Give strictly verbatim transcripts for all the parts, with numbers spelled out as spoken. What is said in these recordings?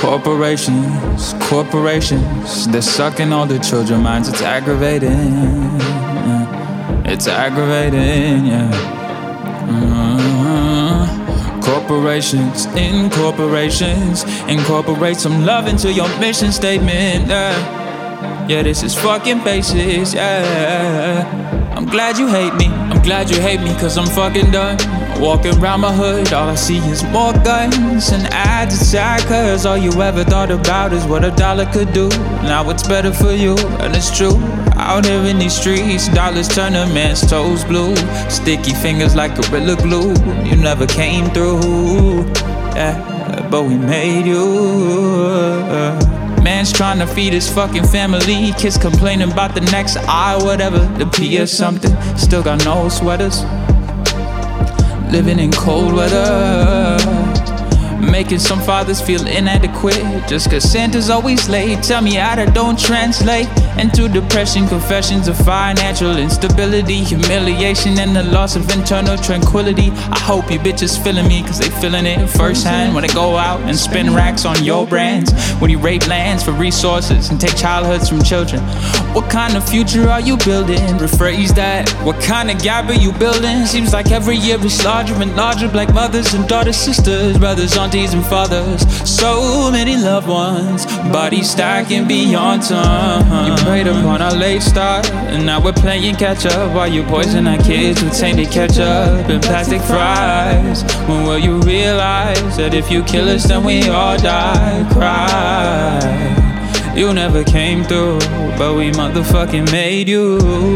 Corporations, corporations, they're sucking all the children's minds. It's aggravating, yeah. It's aggravating, yeah. uh, Corporations, incorporations, incorporate some love into your mission statement, yeah. Yeah, this is fucking basics, yeah. I'm glad you hate me, I'm glad you hate me, cause I'm fucking done. Walking around my hood, all I see is more guns and ads inside, cause all you ever thought about is what a dollar could do. Now it's better for you, and it's true. Out here in these streets, dollars turn a man's toes blue. Sticky fingers like Gorilla Glue. You never came through, yeah, but we made you. Man's trying to feed his fucking family. Kids complaining about the next I, whatever, the P or something. Still got no sweaters. Living in cold weather, making some fathers feel inadequate just cause Santa's always late. Tell me how that don't translate into depression, confessions of financial instability, humiliation, and the loss of internal tranquility. I hope you bitches feeling me, cause they feeling it firsthand when they go out and spend racks on your brands, when you rape lands for resources and take childhoods from children. What kind of future are you building? Rephrase that. What kind of gap are you building? Seems like every year it's larger and larger. Black mothers and daughters, sisters, brothers, aunties and fathers. So many loved ones, bodies stacking beyond time. You preyed upon our late start, and now we're playing catch up while you poison our kids with tainted ketchup and plastic fries. When will you realize that if you kill us then we all die? Cry. You never came through, but we motherfucking made you.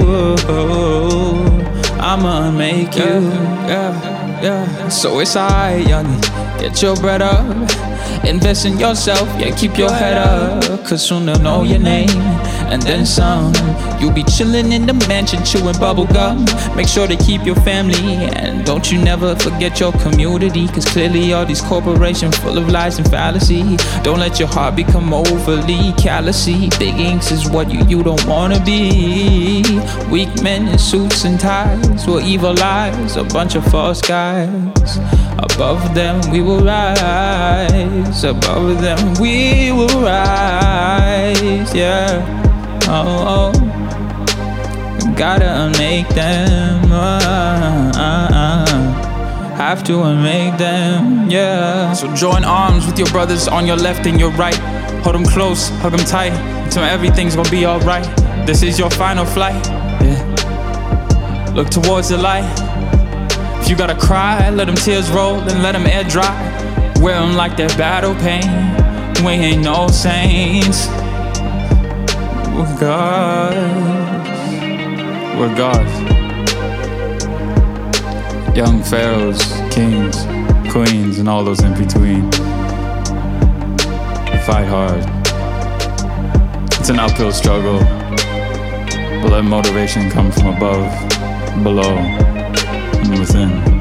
I'ma make you, yeah, yeah. So it's alright, youngin', get your bread up, invest in yourself, yeah, keep your head up, cause soon they'll know your name, and then some. You'll be chillin' in the mansion, chewing bubble gum. Make sure to keep your family, and don't you never forget your community, cause clearly all these corporations full of lies and fallacy. Don't let your heart become overly callousy. Big inks is what you, you don't wanna be. Weak men in suits and ties, well, evil eyes, a bunch of false guys. Above them we will rise, above them we will rise, yeah. Oh, oh. Gotta make them, uh, uh, uh. Have to make them, yeah. So join arms with your brothers on your left and your right. Hold them close, hug them tight, until everything's gonna be alright. This is your final flight, yeah. Look towards the light. If you gotta cry, let them tears roll and let them air dry. Wear them like their battle pain. We ain't no saints. We're gods. We're gods. Young pharaohs, kings, queens, and all those in between. We fight hard. It's an uphill struggle, but let motivation come from above, below, and within.